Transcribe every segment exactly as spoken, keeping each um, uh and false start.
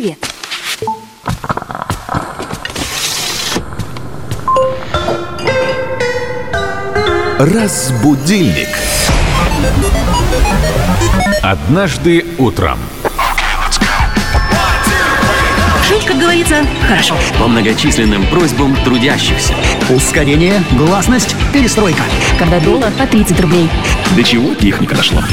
Привет. Разбудильник. Однажды утром. Жить, как говорится, хорошо. По многочисленным просьбам трудящихся. Ускорение, гласность, перестройка. Когда доллар по тридцать рублей. До чего техника дошла?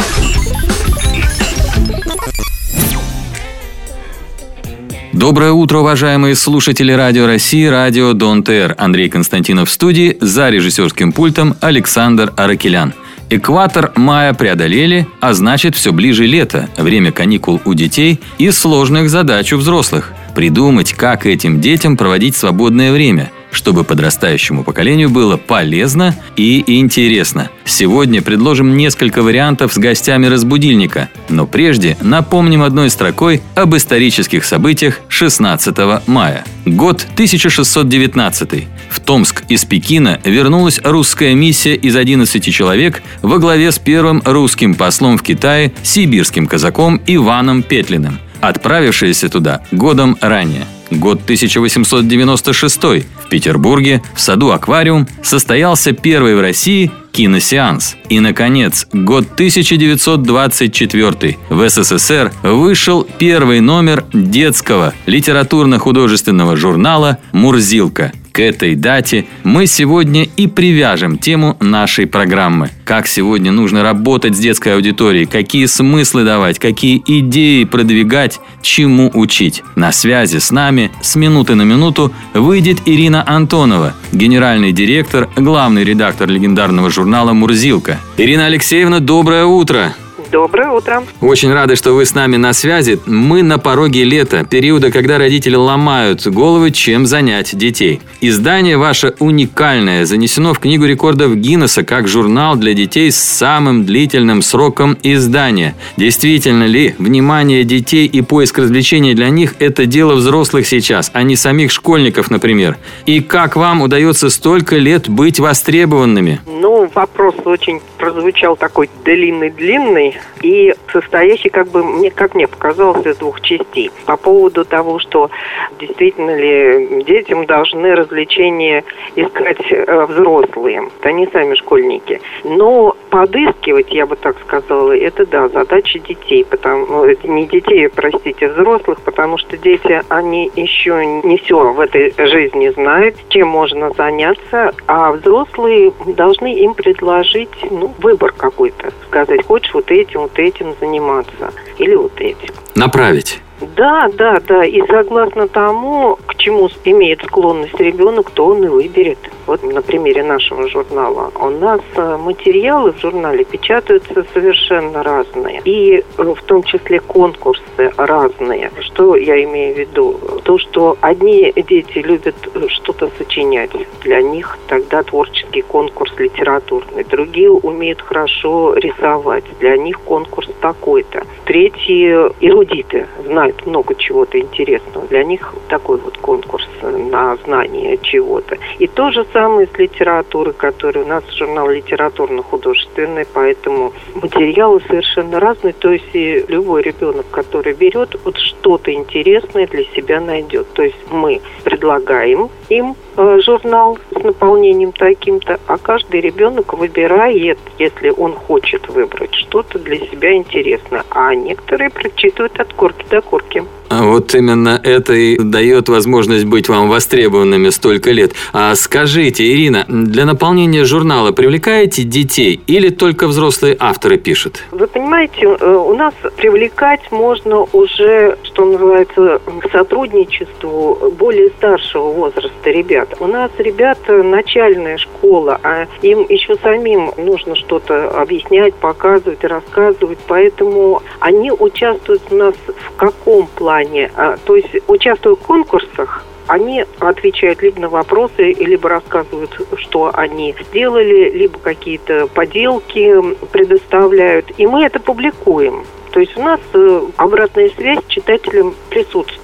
Доброе утро, уважаемые слушатели Радио России, радио Дон ТР. Андрей Константинов в студии, за режиссерским пультом Александр Аракелян. Экватор мая преодолели, а значит, все ближе лето, время каникул у детей и сложных задач у взрослых. Придумать, как этим детям проводить свободное время, чтобы подрастающему поколению было полезно и интересно. Сегодня предложим несколько вариантов с гостями разбудильника, но прежде напомним одной строкой об исторических событиях шестнадцатого мая. Год тысяча шестьсот девятнадцатый. В Томск из Пекина вернулась русская миссия из одиннадцати человек во главе с первым русским послом в Китае, сибирским казаком Иваном Петлиным, отправившиеся туда годом ранее. Год тысяча восемьсот девяносто шестой. В Петербурге, в саду «Аквариум», состоялся первый в России киносеанс. И, наконец, год тысяча девятьсот двадцать четвёртый. В СССР вышел первый номер детского литературно-художественного журнала «Мурзилка». К этой дате мы сегодня и привяжем тему нашей программы. Как сегодня нужно работать с детской аудиторией, какие смыслы давать, какие идеи продвигать, чему учить. На связи с нами с минуты на минуту выйдет Ирина Антонова, генеральный директор, главный редактор легендарного журнала «Мурзилка». Ирина Алексеевна, доброе утро! Доброе утро. Очень рады, что вы с нами на связи. Мы на пороге лета, периода, когда родители ломают головы, чем занять детей. Издание ваше уникальное, занесено в Книгу рекордов Гиннесса как журнал для детей с самым длительным сроком издания. Действительно ли внимание детей и поиск развлечений для них – это дело взрослых сейчас, а не самих школьников, например? И как вам удается столько лет быть востребованными? Ну, вопрос очень прозвучал такой длинный-длинный и состоящий, как бы, мне, как мне показалось, из двух частей. По поводу того, что действительно ли детям должны развлечения искать э, взрослые, это не сами школьники. Но подыскивать, я бы так сказала, это, да, задача детей, потому, не детей, простите, взрослых, потому что дети, они еще не все в этой жизни знают, чем можно заняться, а взрослые должны им предложить, ну, выбор какой-то, сказать, хочешь вот этим, вот этим заниматься, или вот этим. Направить. Да, да, да. И согласно тому, к чему имеет склонность ребенок, то он и выберет. Вот на примере нашего журнала. У нас материалы в журнале печатаются совершенно разные. И в том числе конкурсы разные. Что я имею в виду? То, что одни дети любят что-то сочинять. Для них тогда творческий конкурс литературный. Другие умеют хорошо рисовать. Для них конкурс такой-то. Третьи эрудиты знают много чего-то интересного. Для них такой вот конкурс на знание чего-то. И то же самое с литературой, которая у нас журнал литературно-художественный, поэтому материалы совершенно разные. То есть и любой ребенок, который берет, вот что-то интересное для себя найдет. То есть мы предлагаем им э, журнал с наполнением таким-то, а каждый ребенок выбирает, если он хочет выбрать что-то для себя интересное. А некоторые прочитывают от корки до корки. А вот именно это и дает возможность быть вам востребованными столько лет. А скажите, Ирина, для наполнения журнала привлекаете детей или только взрослые авторы пишут? Вы понимаете, у нас привлекать можно уже, что называется, к сотрудничеству более старшего возраста ребят. У нас ребята начальная школа, а им еще самим нужно что-то объяснять, показывать, рассказывать, поэтому они участвуют у нас в каком плане? То есть, участвуя в конкурсах, они отвечают либо на вопросы, либо рассказывают, что они сделали, либо какие-то поделки предоставляют. И мы это публикуем. То есть у нас обратная связь читателям присутствует.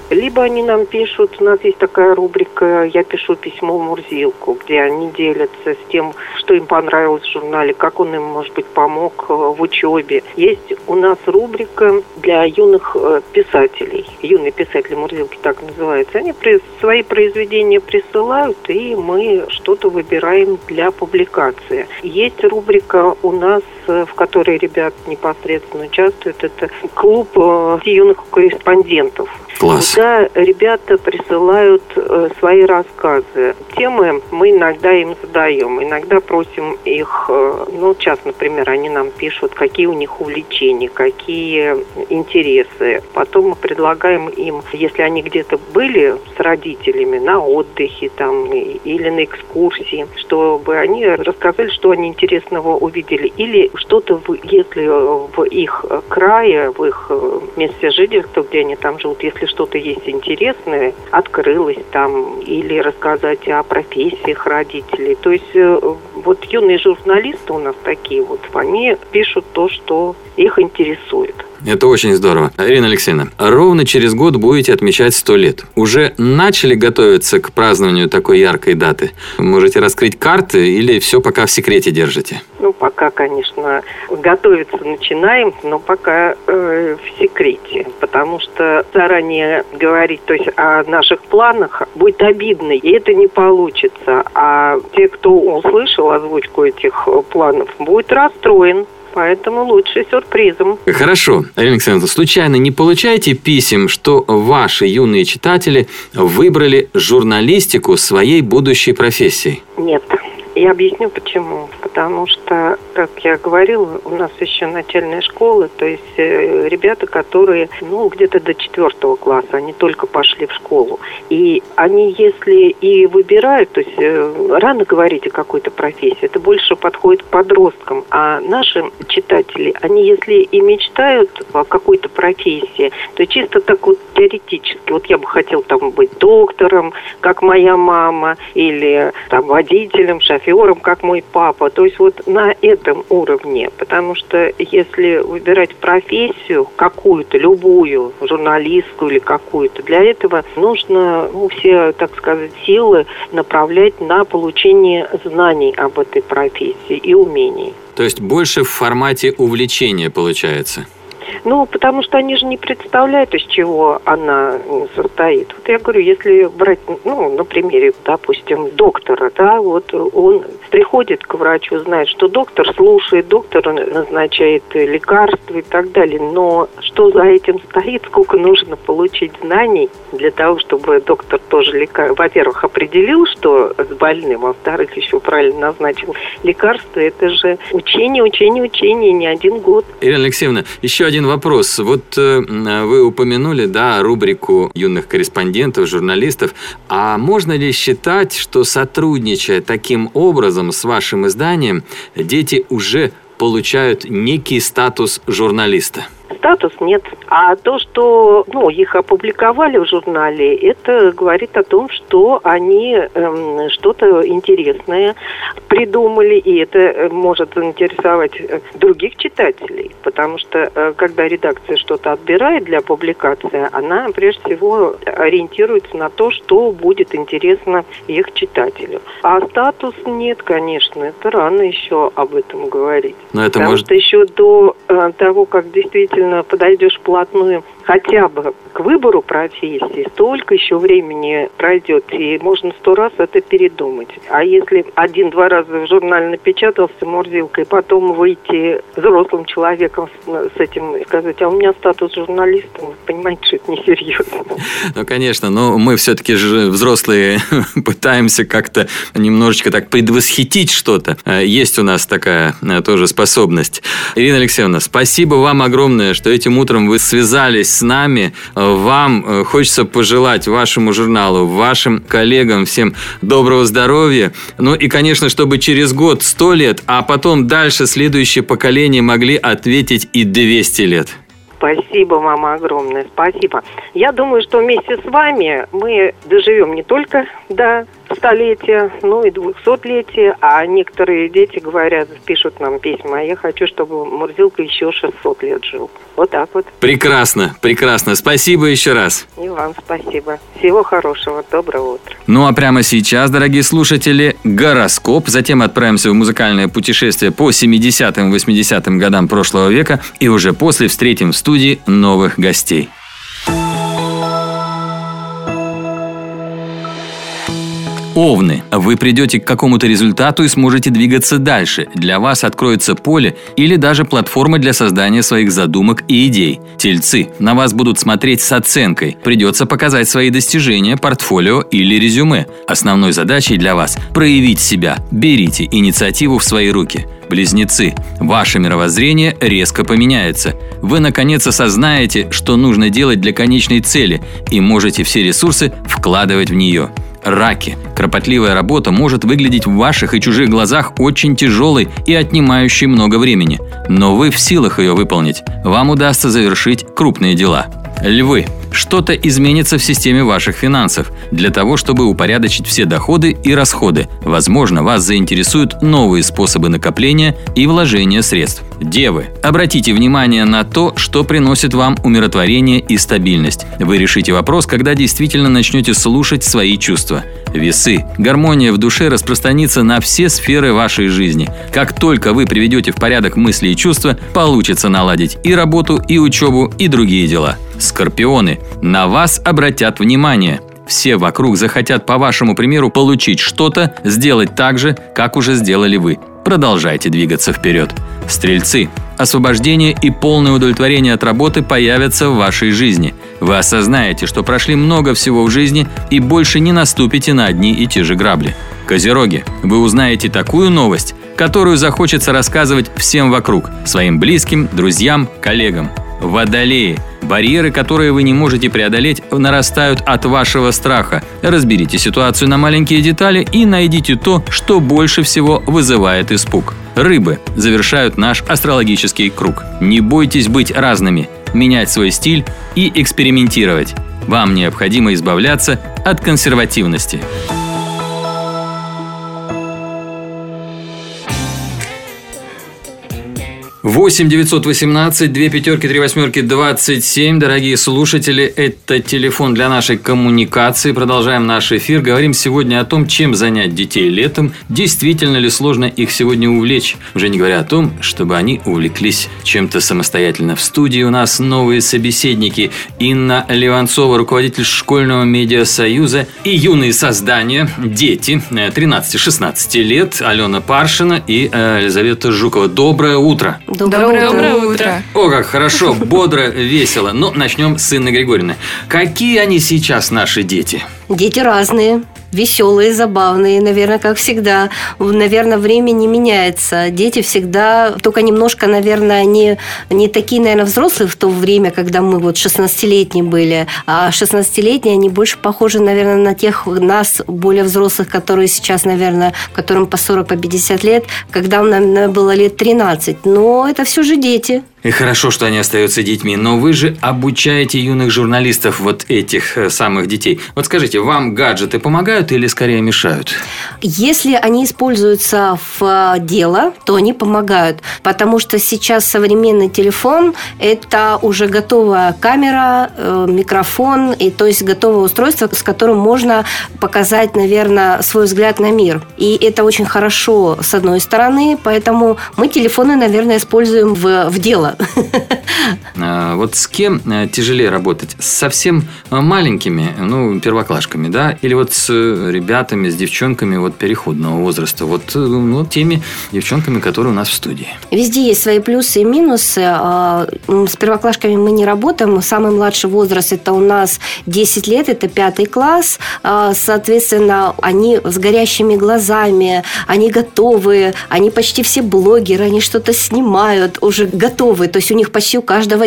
Либо они нам пишут, у нас есть такая рубрика «Я пишу письмо в Мурзилку», где они делятся с тем, что им понравилось в журнале, как он им, может быть, помог в учебе. Есть у нас рубрика для юных писателей. Юные писатели Мурзилки так называются. Они свои произведения присылают, и мы что-то выбираем для публикации. Есть рубрика у нас, в которой ребят непосредственно участвуют. Это клуб юных корреспондентов. Класс. Куда ребята присылают э, свои рассказы. Темы мы иногда им задаем, иногда просим их, э, ну, сейчас, например, они нам пишут, какие у них увлечения, какие интересы. Потом мы предлагаем им, если они где-то были с родителями на отдыхе там или на экскурсии, чтобы они рассказали, что они интересного увидели. Или что-то, в, если в их крае, в их месте жительства, где они там живут, если что-то есть интересное, открылось там, или рассказать о профессиях родителей. То есть вот юные журналисты у нас такие вот, они пишут то, что их интересует. Это очень здорово. Ирина Алексеевна, ровно через год будете отмечать сто лет. Уже начали готовиться к празднованию такой яркой даты? Можете раскрыть карты или все пока в секрете держите? Ну, пока, конечно, готовиться начинаем, но пока э, в секрете. Потому что заранее говорить, то есть о наших планах, будет обидно, и это не получится. А те, кто услышал озвучку этих планов, будет расстроен. Поэтому лучше сюрпризом. Хорошо. Ирина Алексеевна, случайно не получаете писем, что ваши юные читатели выбрали журналистику своей будущей профессией? Нет. Я объясню почему. Потому что, как я говорила, у нас еще начальная школа, то есть э, ребята, которые, ну, где-то до четвертого класса, они только пошли в школу. И они, если и выбирают, то есть э, рано говорить о какой-то профессии, это больше подходит к подросткам. А наши читатели, они, если и мечтают о какой-то профессии, то чисто так вот теоретически. Вот я бы хотел там быть доктором, как моя мама, или там водителем, шофером, как мой папа. То есть вот на этом уровне. Потому что если выбирать профессию, какую-то, любую, журналистскую или какую-то, для этого нужно, ну, все, так сказать, силы направлять на получение знаний об этой профессии и умений. То есть больше в формате увлечения получается? Ну, потому что они же не представляют, из чего она состоит. Вот я говорю, если брать, ну, на примере, допустим, доктора, да, вот он приходит к врачу, знает, что доктор слушает, доктор назначает лекарства и так далее, но что за этим стоит, сколько нужно получить знаний для того, чтобы доктор тоже, лекар... во-первых, определил, что с больным, а во-вторых, еще правильно назначил лекарства, это же учение, учение, учение, не один год. Ирина Алексеевна, еще один вопрос. Вот э, вы упомянули, да, рубрику юных корреспондентов, журналистов. А можно ли считать, что, сотрудничая таким образом с вашим изданием, дети уже получают некий статус журналиста? Статус нет. А то, что, ну, их опубликовали в журнале, это говорит о том, что они эм, что-то интересное придумали, и это может заинтересовать других читателей. Потому что, э, когда редакция что-то отбирает для публикации, она, прежде всего, ориентируется на то, что будет интересно их читателю. А статус нет, конечно. Это рано еще об этом говорить. Но это Потому может... что еще до э, того, как действительно подойдешь вплотную хотя бы к выбору профессии, столько еще времени пройдет, и можно сто раз это передумать. А если один-два раза в журнале напечатался Мурзилкой, потом выйти взрослым человеком с, с этим и сказать, а у меня статус журналиста, вы понимаете, что это несерьезно. Ну, конечно, но мы все-таки же взрослые пытаемся как-то немножечко так предвосхитить что-то. Есть у нас такая тоже способность. Ирина Алексеевна, спасибо вам огромное, что этим утром вы связались с нами. Вам хочется пожелать вашему журналу, вашим коллегам всем доброго здоровья. Ну и, конечно, чтобы через год сто лет, а потом дальше следующее поколение могли ответить и двести лет. Спасибо вам огромное, спасибо. Я думаю, что вместе с вами мы доживем не только до столетия, ну и двухсотлетия, а некоторые дети говорят, пишут нам письма, я хочу, чтобы Мурзилка еще шестьсот лет жил. Вот так вот. Прекрасно, прекрасно. Спасибо еще раз. И вам спасибо. Всего хорошего, доброго утра. Ну а прямо сейчас, дорогие слушатели, гороскоп. Затем отправимся в музыкальное путешествие по семидесятым-восьмидесятым годам прошлого века. И уже после встретим в студии новых гостей. Овны. Вы придете к какому-то результату и сможете двигаться дальше. Для вас откроется поле или даже платформа для создания своих задумок и идей. Тельцы. На вас будут смотреть с оценкой. Придется показать свои достижения, портфолио или резюме. Основной задачей для вас – проявить себя. Берите инициативу в свои руки. Близнецы. Ваше мировоззрение резко поменяется. Вы наконец осознаете, что нужно делать для конечной цели, и можете все ресурсы вкладывать в нее. Раки. Кропотливая работа может выглядеть в ваших и чужих глазах очень тяжелой и отнимающей много времени. Но вы в силах ее выполнить. Вам удастся завершить крупные дела. Львы. Что-то изменится в системе ваших финансов для того, чтобы упорядочить все доходы и расходы. Возможно, вас заинтересуют новые способы накопления и вложения средств. Девы. Обратите внимание на то, что приносит вам умиротворение и стабильность. Вы решите вопрос, когда действительно начнете слушать свои чувства. Весы. Гармония в душе распространится на все сферы вашей жизни. Как только вы приведете в порядок мысли и чувства, получится наладить и работу, и учебу, и другие дела. Скорпионы. На вас обратят внимание. Все вокруг захотят, по вашему примеру, получить что-то, сделать так же, как уже сделали вы. Продолжайте двигаться вперед. Стрельцы. Освобождение и полное удовлетворение от работы появятся в вашей жизни. Вы осознаете, что прошли много всего в жизни и больше не наступите на одни и те же грабли. Козероги. Вы узнаете такую новость, которую захочется рассказывать всем вокруг, своим близким, друзьям, коллегам. Водолеи. Барьеры, которые вы не можете преодолеть, нарастают от вашего страха. Разберите ситуацию на маленькие детали и найдите то, что больше всего вызывает испуг. Рыбы завершают наш астрологический круг. Не бойтесь быть разными, менять свой стиль и экспериментировать. Вам необходимо избавляться от консервативности. восемь девятьсот восемнадцать две пятерки три восьмерки двадцать семь. Дорогие слушатели, это телефон для нашей коммуникации. Продолжаем наш эфир. Говорим сегодня о том, чем занять детей летом. Действительно ли сложно их сегодня увлечь? Уже не говоря о том, чтобы они увлеклись чем-то самостоятельно. В студии у нас новые собеседники. Инна Ливанцова, руководитель школьного медиасоюза, и юные создания, дети тринадцати-шестнадцати лет, Алена Паршина и Елизавета Жукова. Доброе утро. Доброе, Доброе утро. утро. О, как хорошо, бодро, весело. Ну, начнем с Инны Григорьевны. Какие они сейчас, наши дети? Дети разные. Веселые, забавные, наверное, как всегда. Наверное, время не меняется. Дети всегда, только немножко, наверное, не, не такие, наверное, взрослые в то время, когда мы вот шестнадцатилетние были. А шестнадцатилетние, они больше похожи, наверное, на тех нас, более взрослых, которые сейчас, наверное, которым по сорок, по пятьдесят лет, когда нам было лет тринадцать. Но это все же дети. И хорошо, что они остаются детьми, но вы же обучаете юных журналистов, вот этих самых детей. Вот скажите, вам гаджеты помогают или скорее мешают? Если они используются в дело, то они помогают, потому что сейчас современный телефон – это уже готовая камера, микрофон, и то есть готовое устройство, с которым можно показать, наверное, свой взгляд на мир. И это очень хорошо с одной стороны, поэтому мы телефоны, наверное, используем в, в дело. Вот с кем тяжелее работать? С совсем маленькими, ну, первоклашками, да? Или вот с ребятами, с девчонками вот переходного возраста? Вот ну, теми девчонками, которые у нас в студии. Везде есть свои плюсы и минусы. С первоклашками мы не работаем. Самый младший возраст – это у нас десять лет, это пятый класс. Соответственно, они с горящими глазами, они готовы, они почти все блогеры, они что-то снимают, уже готовы. То есть у них почти у каждого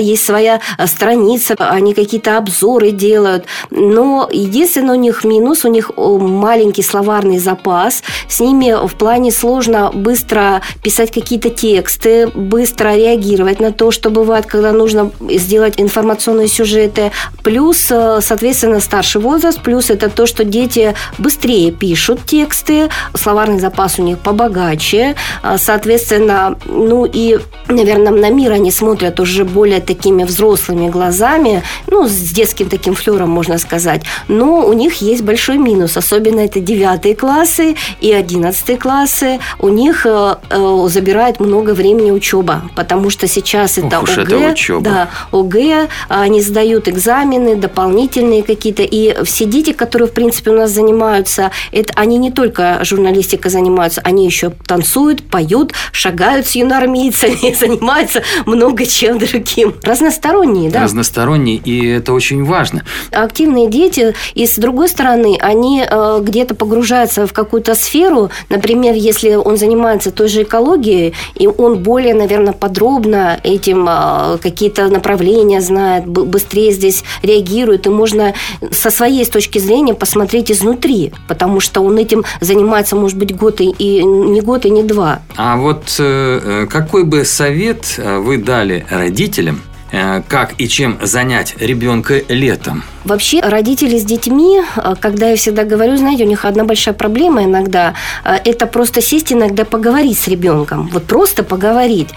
есть своя страница, они какие-то обзоры делают. Но единственный у них минус, у них маленький словарный запас. С ними в плане сложно быстро писать какие-то тексты, быстро реагировать на то, что бывает, когда нужно сделать информационные сюжеты. Плюс, соответственно, старший возраст. Плюс это то, что дети быстрее пишут тексты, словарный запас у них побогаче. Соответственно, ну и, наверное, на мир они смотрят уже более такими взрослыми глазами, ну, с детским таким флером, можно сказать. Но у них есть большой минус. Особенно это девятые классы и одиннадцатые классы. У них э, э, забирает много времени учеба, потому что сейчас это Ох уж ОГЭ. это учеба. Да, ОГЭ, они сдают экзамены дополнительные какие-то. И все дети, которые, в принципе, у нас занимаются, это, они не только журналистикой занимаются, они еще танцуют, поют, шагают с юноармейцами, занимаются много чем другим. Разносторонние, да. Разносторонние, и это очень важно. Активные дети, и с другой стороны, они э, где-то погружаются в какую-то сферу. Например, если он занимается той же экологией, и он более, наверное, подробно этим э, какие-то направления знает, б- быстрее здесь реагирует, и можно со своей с точки зрения посмотреть изнутри, потому что он этим занимается, может быть, год и, и не год, и не два. А вот э, какой бы совет вы дали родителям, э, как и чем занять ребенка летом? Вообще, родители с детьми, когда я всегда говорю, знаете, у них одна большая проблема иногда, это просто сесть иногда поговорить с ребенком. Вот просто поговорить.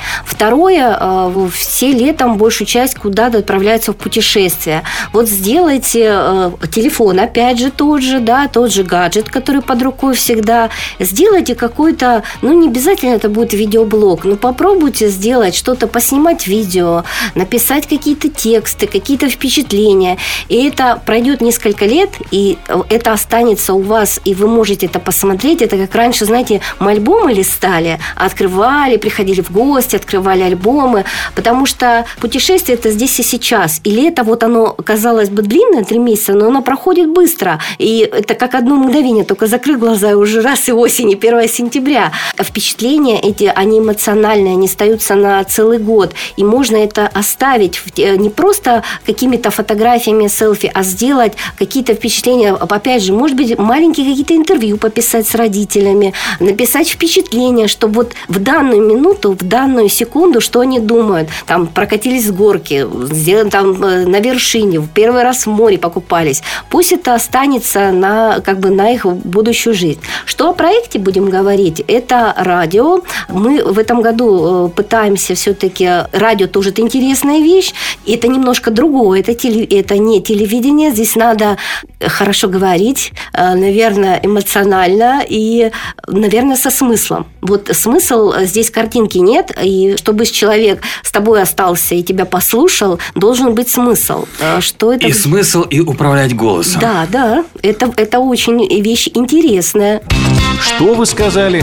Второе, все летом большую часть куда-то отправляются в путешествия. Вот сделайте телефон, опять же, тот же, да, тот же гаджет, который под рукой всегда. Сделайте какой-то, ну, не обязательно это будет видеоблог, но попробуйте сделать что-то, поснимать видео, написать какие-то тексты, какие-то впечатления. И это пройдет несколько лет, и это останется у вас, и вы можете это посмотреть. Это как раньше, знаете, мы альбомы листали, открывали, приходили в гости, открывали альбомы, потому что путешествие это здесь и сейчас. И лето, вот оно, казалось бы, длинное, три месяца, но оно проходит быстро. И это как одно мгновение, только закрыл глаза, и уже раз и осень, и первое сентября. Впечатления эти, они эмоциональные, они остаются на целый год. И можно это оставить не просто какими-то фотографиями, селфи, а сделать какие-то впечатления. Опять же, может быть, маленькие какие-то интервью пописать с родителями, написать впечатления, чтобы вот в данную минуту, в данную секунду, что они думают. Там прокатились с горки, сделали там на вершине, в первый раз в море покупались. Пусть это останется на, как бы, на их будущую жизнь. Что о проекте будем говорить? Это радио. Мы в этом году пытаемся все-таки... Радио тоже это интересная вещь. Это немножко другое. Это, теле, это не телевидение. Здесь надо хорошо говорить, наверное, эмоционально и, наверное, со смыслом. Вот смысл, здесь картинки нет, и чтобы человек с тобой остался и тебя послушал, должен быть смысл. Что это... И смысл, и управлять голосом. Да, да, это, это очень вещь интересная. Что вы сказали?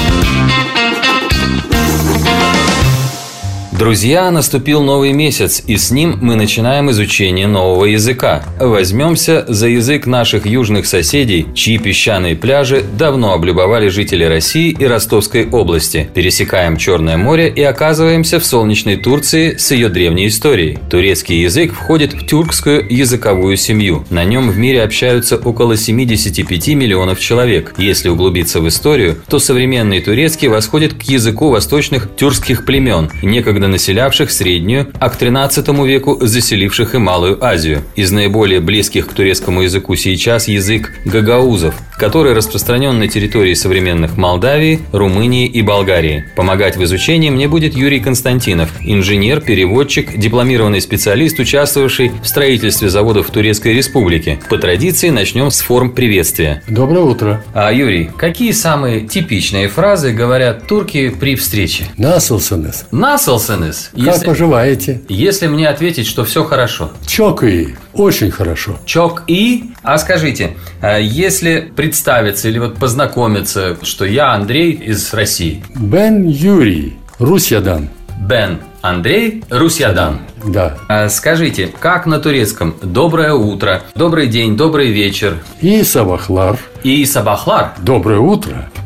Друзья, наступил новый месяц, и с ним мы начинаем изучение нового языка. Возьмемся за язык наших южных соседей, чьи песчаные пляжи давно облюбовали жители России и Ростовской области. Пересекаем Черное море и оказываемся в солнечной Турции с ее древней историей. Турецкий язык входит в тюркскую языковую семью. На нем в мире общаются около семьдесят пять миллионов человек. Если углубиться в историю, то современный турецкий восходит к языку восточных тюркских племен, некогда населявших Среднюю, а к тринадцатому веку заселивших и Малую Азию. Из наиболее близких к турецкому языку сейчас язык гагаузов, который распространен на территории современных Молдавии, Румынии и Болгарии. Помогать в изучении мне будет Юрий Константинов, инженер, переводчик, дипломированный специалист, участвовавший в строительстве заводов в Турецкой Республике. По традиции начнем с форм приветствия. Доброе утро. А, Юрий, какие самые типичные фразы говорят турки при встрече? Насылсыныз. Насылсыныз. Как Если... поживаете? Если мне ответить, что все хорошо. Чокай. Очень хорошо. Чок и. А скажите, если представиться или вот познакомиться, что я Андрей из России. Бен Юрий. Русьядан. Бен Андрей, Русьядан. Да. А скажите, как на турецком доброе утро, добрый день, добрый вечер? И сабахлар. И сабахлар. Доброе утро.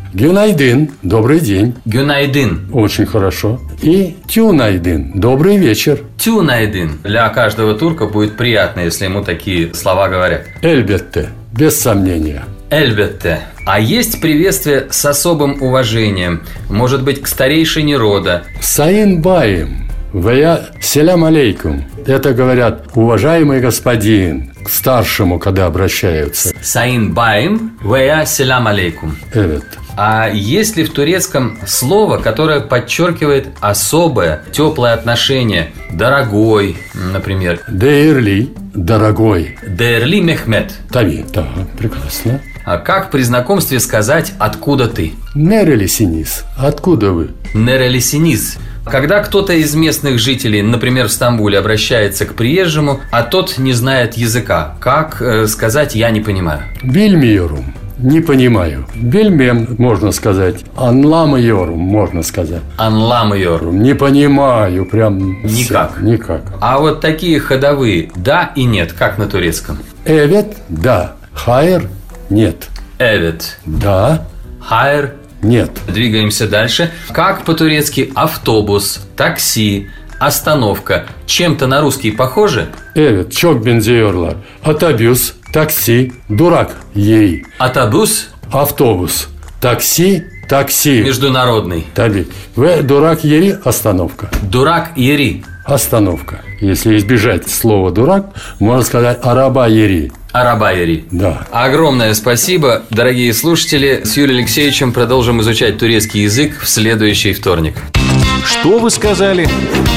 Гюнайдин, добрый день. Гюнайдин. Очень хорошо. И тюнайдин, добрый вечер. Тюнайдин. Для каждого турка будет приятно, если ему такие слова говорят. Эльбетте, без сомнения. Эльбетте. А есть приветствие с особым уважением, может быть, к старейшине рода. Саин Баим. Вая селям алейкум. Это говорят уважаемый господин к старшему, когда обращаются. Саин Баим, вая селям алейкум. Evet. А есть ли в турецком слово, которое подчеркивает особое, теплое отношение? Дорогой, например. Değerli, дорогой. Değerli Mehmet. Тави, да, прекрасно. А как при знакомстве сказать «откуда ты»? Nerelisinіз? Откуда вы? Nerelisinіз. Когда кто-то из местных жителей, например, в Стамбуле, обращается к приезжему, а тот не знает языка, как э, сказать «я не понимаю»? Bilmiyorum. Не понимаю. Бельмем, можно сказать. Anlamıyorum, можно сказать. Anlamıyorum. Не понимаю, прям... Никак. Все, никак. А вот такие ходовые «да» и «нет», как на турецком? Evet, да. Hayır, нет. Evet. Да, Hayır. нет. Двигаемся дальше. Как по-турецки автобус, такси, остановка чем-то на русский похожи? Evet, çok benziyorlar. Otobüs, taksi, durak, yeri. Автобус Автобус, такси, такси. международный. Tabii. Ve durak yeri остановка. Дурак ери. Остановка. Если избежать слова дурак, можно сказать арaba yeri. Араба ери. Да. Огромное спасибо, дорогие слушатели. С Юрием Алексеевичем продолжим изучать турецкий язык в следующий вторник. Что вы сказали?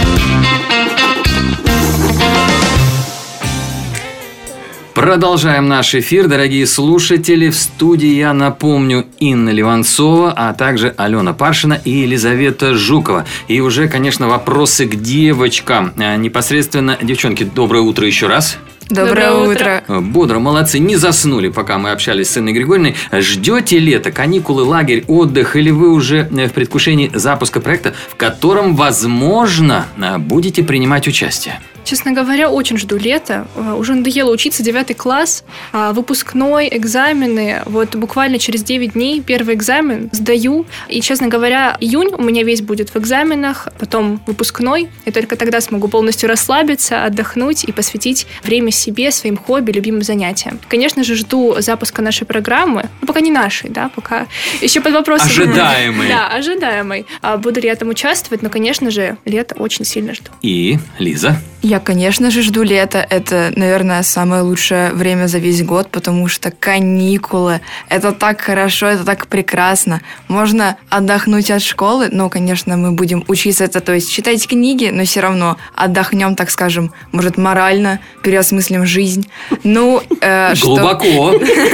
Продолжаем наш эфир, дорогие слушатели. В студии, я напомню, Инна Ливанцова, а также Алена Паршина и Елизавета Жукова. И уже, конечно, вопросы к девочкам. Непосредственно, девчонки, доброе утро еще раз. Доброе, Доброе утро. утро. Бодро, молодцы. Не заснули, пока мы общались с Инной Григорьевной. Ждете лето, каникулы, лагерь, отдых, или вы уже в предвкушении запуска проекта, в котором, возможно, будете принимать участие? Честно говоря, очень жду лета. Уже надоело учиться, девятый класс, выпускной, экзамены. Вот буквально через девять дней первый экзамен сдаю. И, честно говоря, июнь у меня весь будет в экзаменах, потом выпускной. И только тогда смогу полностью расслабиться, отдохнуть и посвятить время себе, своим хобби, любимым занятиям. Конечно же, жду запуска нашей программы. Ну, пока не нашей, да, пока еще под вопросом. Ожидаемой. Да, ожидаемой. Буду ли я там участвовать? Но, конечно же, лето очень сильно жду. И Лиза? Я, конечно же, жду лета. Это, наверное, самое лучшее время за весь год, потому что каникулы – это так хорошо, это так прекрасно. Можно отдохнуть от школы, но, конечно, мы будем учиться это, то есть читать книги, но все равно отдохнем, так скажем, может, морально, переосмыслим жизнь. Ну, э, глубоко.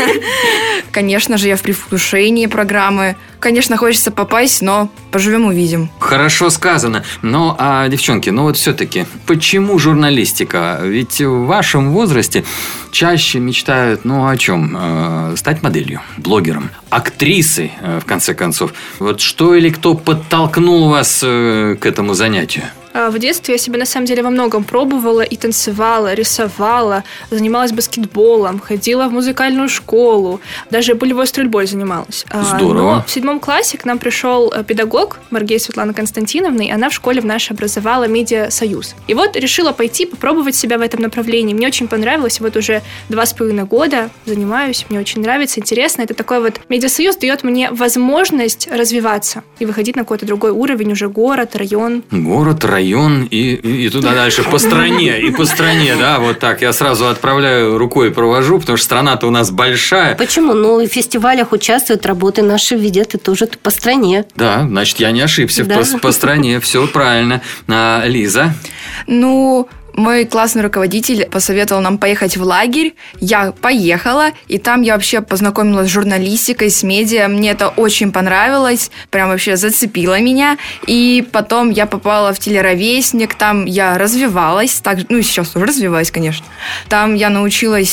Конечно же, я в предвкушении программы. Конечно, хочется попасть, но поживем – увидим. Хорошо сказано. Но, а, девчонки, ну вот все-таки, почему журналистика? Ведь в вашем возрасте чаще мечтают, ну, о чем? Э, стать моделью, блогером, актрисой, э, в конце концов. Вот что или кто подтолкнул вас э, к этому занятию? В детстве я себя, на самом деле, во многом пробовала и танцевала, рисовала, занималась баскетболом, ходила в музыкальную школу, даже болевой стрельбой занималась. Здорово. Но в седьмом классе к нам пришел педагог Маргея Светлана Константиновна, и она в школе в нашей образовала медиасоюз. И вот решила пойти, попробовать себя в этом направлении. Мне очень понравилось, вот уже два с половиной года занимаюсь, мне очень нравится, интересно. Это такой вот медиасоюз дает мне возможность развиваться и выходить на какой-то другой уровень, уже город, район. Город, район. И, и, и туда дальше по стране, и по стране, да, вот так. Я сразу отправляю, рукой провожу, потому что страна-то у нас большая. Почему? Ну, и в фестивалях участвуют, работы наши видят, и тоже по стране. Да, значит, я не ошибся, да. по, по стране, все правильно. А, Лиза? Ну... Мой классный руководитель посоветовал нам поехать в лагерь. Я поехала, и там я вообще познакомилась с журналистикой, с медиа. Мне это очень понравилось, прям вообще зацепило меня. И потом я попала в телеровесник, там я развивалась, так, ну и сейчас тоже развиваюсь, конечно. Там я научилась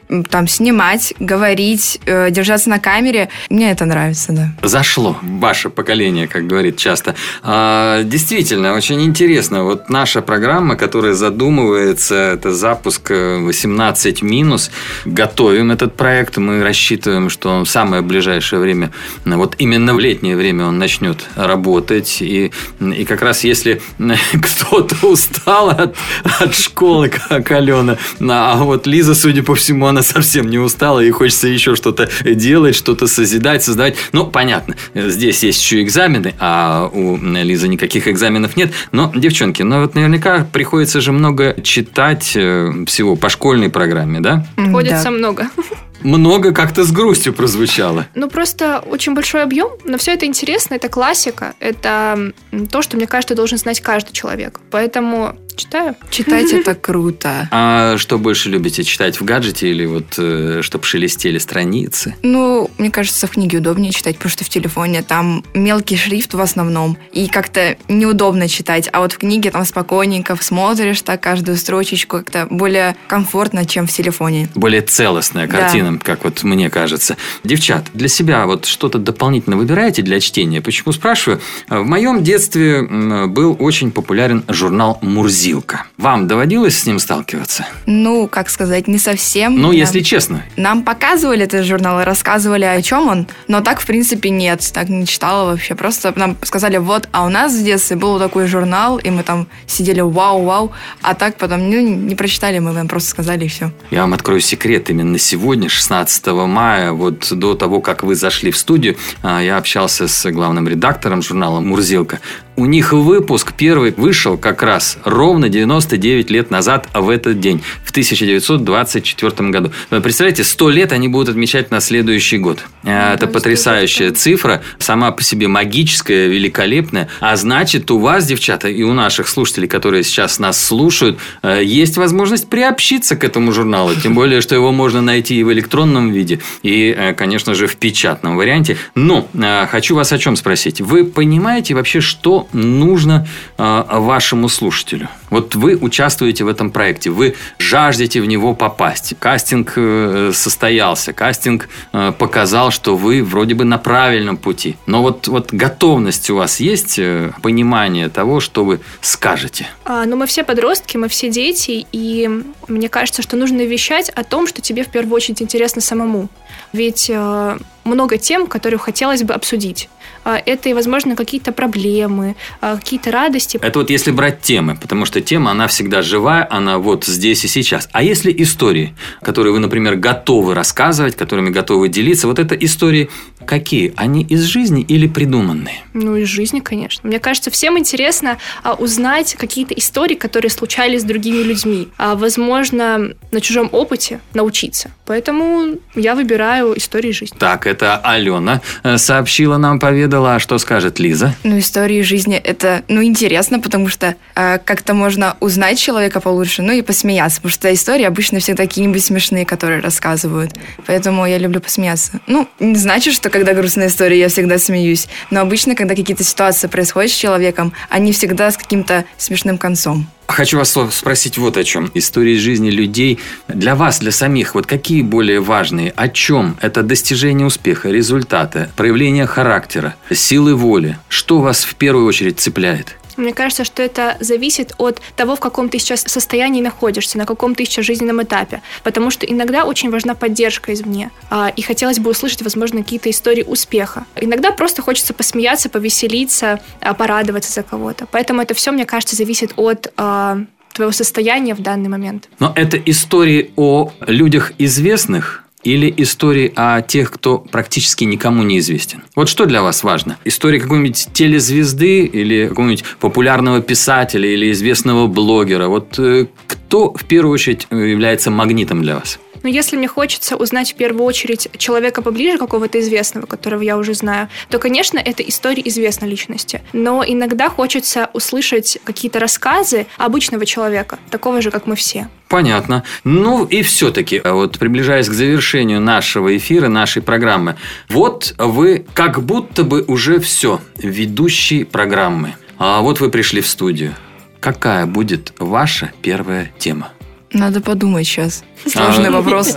там снимать, говорить, э, держаться на камере. Мне это нравится, да. Зашло ваше поколение, как говорит часто. А, действительно, очень интересно. Вот наша программа, которая задумывается, это запуск восемнадцать минус. Готовим этот проект. Мы рассчитываем, что в самое ближайшее время, вот именно в летнее время он начнет работать. И, и как раз если кто-то устал от, от школы, как Алена, а вот Лиза, судя по всему, она совсем не устала, и хочется еще что-то делать, что-то созидать, создавать. Ну, понятно, здесь есть еще экзамены, а у Лизы никаких экзаменов нет. Но, девчонки, ну вот наверняка приходится же много читать всего по школьной программе, да? Приходится Да. много. Много как-то с грустью прозвучало. Ну, просто очень большой объем, но все это интересно, это классика, это то, что, мне кажется, должен знать каждый человек. Поэтому читаю. Читать это круто. А что больше любите, читать в гаджете или вот, э, чтобы шелестели страницы? Ну, мне кажется, в книге удобнее читать, потому что в телефоне там мелкий шрифт в основном, и как-то неудобно читать. А вот в книге там спокойненько смотришь так каждую строчечку, как-то более комфортно, чем в телефоне. Более целостная картина, да. Как вот мне кажется. Девчат, для себя вот что-то дополнительно выбираете для чтения? Почему спрашиваю? В моем детстве был очень популярен журнал «Мурзилка». Вам доводилось с ним сталкиваться? Ну, как сказать, не совсем. Ну, Нам- если честно. Нам показывали этот журнал и рассказывали, о чем он, но так, в принципе, нет. Так не читала вообще. Просто нам сказали, вот, а у нас в детстве был такой журнал, и мы там сидели вау-вау, а так потом ну, не прочитали, мы вам просто сказали, и все. Я вам открою секрет. Именно сегодня, шестнадцатого мая, вот до того, как вы зашли в студию, я общался с главным редактором журнала «Мурзилка». У них выпуск первый вышел как раз ровно девяносто девять лет назад в этот день, в тысяча девятьсот двадцать четвёртом году. Вы представляете, сто лет они будут отмечать на следующий год. Это потрясающая цифра, сама по себе магическая, великолепная. А значит, у вас, девчата, и у наших слушателей, которые сейчас нас слушают, есть возможность приобщиться к этому журналу. Тем более, что его можно найти и в электронном виде, и, конечно же, в печатном варианте. Но хочу вас о чем спросить. Вы понимаете вообще, что нужно вашему слушателю? Вот вы участвуете в этом проекте, вы жаждете в него попасть. Кастинг состоялся, кастинг показал, что вы вроде бы на правильном пути. Но вот, вот готовность у вас есть, понимание того, что вы скажете? А, ну, мы все подростки, мы все дети, и мне кажется, что нужно вещать о том, что тебе в первую очередь интересно самому. Ведь э, много тем, которые хотелось бы обсудить. Это и, возможно, какие-то проблемы, какие-то радости. Это вот если брать темы, потому что тема, она всегда живая, она вот здесь и сейчас. А если истории, которые вы, например, готовы рассказывать, которыми готовы делиться, вот это истории какие? Они из жизни или придуманные? Ну, из жизни, конечно. Мне кажется, всем интересно узнать какие-то истории, которые случались с другими людьми. А, возможно, на чужом опыте научиться. Поэтому я выбираю истории жизни. Так, это Алена сообщила нам, поведала. А что скажет Лиза? Ну, истории жизни это, ну, интересно, потому что э, как-то можно узнать человека получше, ну, и посмеяться, потому что истории обычно всегда какие-нибудь смешные, которые рассказывают. Поэтому я люблю посмеяться. Ну, не значит, что когда грустная история, я всегда смеюсь, но обычно, когда какие-то ситуации происходят с человеком, они всегда с каким-то смешным концом. Хочу вас спросить вот о чем. Истории жизни людей для вас, для самих, вот какие более важные? О чем? Это достижение успеха, результата, проявление характера, силы воли. Что вас в первую очередь цепляет? Мне кажется, что это зависит от того, в каком ты сейчас состоянии находишься, на каком ты сейчас жизненном этапе. Потому что иногда очень важна поддержка извне. И хотелось бы услышать, возможно, какие-то истории успеха. Иногда просто хочется посмеяться, повеселиться, порадоваться за кого-то. Поэтому это все, мне кажется, зависит от твоего состояния в данный момент. Но это истории о людях известных или истории о тех, кто практически никому не известен? Вот что для вас важно? История какой-нибудь телезвезды или какого-нибудь популярного писателя или известного блогера? Вот кто в первую очередь является магнитом для вас? Но если мне хочется узнать в первую очередь человека поближе, какого-то известного, которого я уже знаю, то, конечно, это история известной личности. Но иногда хочется услышать какие-то рассказы обычного человека, такого же, как мы все. Понятно. Ну и все-таки, вот приближаясь к завершению нашего эфира, нашей программы, вот вы как будто бы уже все, ведущий программы. А вот вы пришли в студию. Какая будет ваша первая тема? Надо подумать сейчас. Сложный вопрос.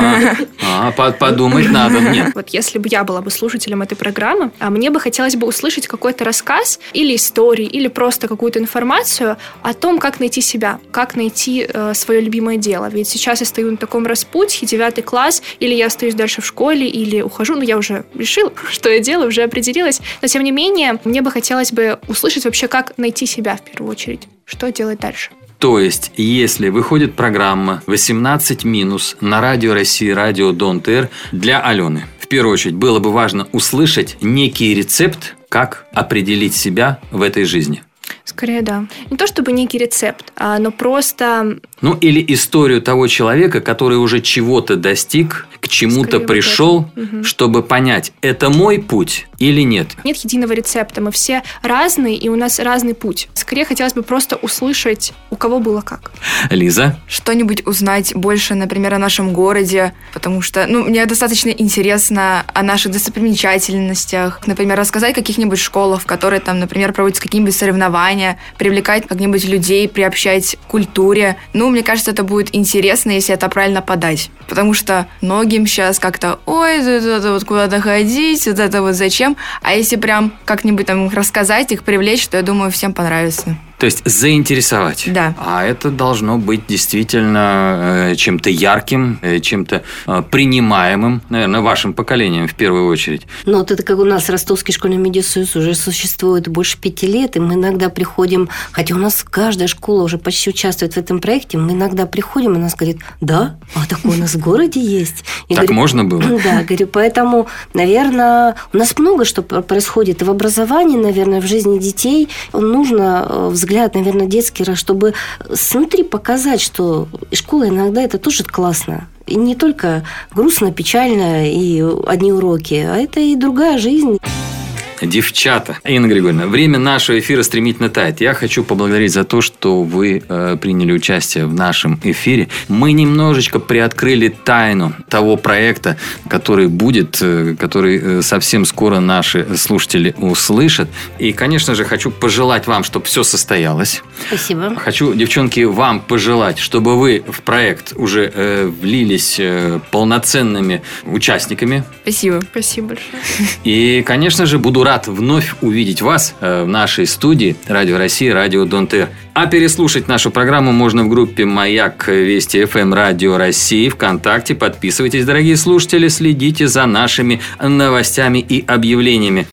А, подумать надо. Нет. Вот если бы я была бы слушателем этой программы, а мне бы хотелось бы услышать какой-то рассказ или историю, или просто какую-то информацию о том, как найти себя, как найти э, свое любимое дело. Ведь сейчас я стою на таком распутье, девятый класс, или я остаюсь дальше в школе, или ухожу. Ну, я уже решила, что я делаю, уже определилась. Но, тем не менее, мне бы хотелось бы услышать вообще, как найти себя в первую очередь. Что делать дальше? То есть, если выходит программа восемнадцать минус на Радио России, Радио Дон Тэ Эр для Алены, в первую очередь было бы важно услышать некий рецепт, как определить себя в этой жизни. Скорее, да. Не то чтобы некий рецепт, а, но просто... Ну, или историю того человека, который уже чего-то достиг, к чему-то Скорее пришел, вот угу. чтобы понять, это мой путь или нет. Нет единого рецепта. Мы все разные, и у нас разный путь. Скорее, хотелось бы просто услышать, у кого было как. Лиза? Что-нибудь узнать больше, например, о нашем городе, потому что, ну, мне достаточно интересно о наших достопримечательностях. Например, рассказать о каких-нибудь школах, в которые там, например, проводятся какие-нибудь соревнования, привлекать как-нибудь людей, приобщать к культуре. Ну, мне кажется, это будет интересно, если это правильно подать. Потому что многим сейчас как-то, ой, это, это вот куда-то ходить, вот это вот зачем. А если прям как-нибудь там рассказать, их привлечь, то, я думаю, всем понравится. То есть заинтересовать. Да. А это должно быть действительно э, чем-то ярким, э, чем-то э, принимаемым, наверное, вашим поколением в первую очередь. Ну, вот это как у нас Ростовский школьный медиасоюз уже существует больше пяти лет, и мы иногда приходим, хотя у нас каждая школа уже почти участвует в этом проекте, мы иногда приходим, и нас говорит, да, а такое у нас в городе есть. И так говорю, можно было? Да, говорю, поэтому, наверное, у нас много что происходит и в образовании, наверное, в жизни детей. Нужно взглянуть взгляд, наверное, детский, чтобы снутри показать, что школа иногда это тоже классно. И не только грустно, печально и одни уроки, а это и другая жизнь. Девчата. Инна Григорьевна, время нашего эфира стремительно тает. Я хочу поблагодарить за то, что вы э, приняли участие в нашем эфире. Мы немножечко приоткрыли тайну того проекта, который будет, э, который э, совсем скоро наши слушатели услышат. И, конечно же, хочу пожелать вам, чтобы все состоялось. Спасибо. Хочу, девчонки, вам пожелать, чтобы вы в проект уже э, влились э, полноценными участниками. Спасибо. Спасибо большое. И, конечно же, буду рад вновь увидеть вас в нашей студии Радио России, Радио Дон Тэ Эр. А переслушать нашу программу можно в группе «Маяк Вести эф эм Радио России» ВКонтакте. Подписывайтесь, дорогие слушатели, следите за нашими новостями и объявлениями.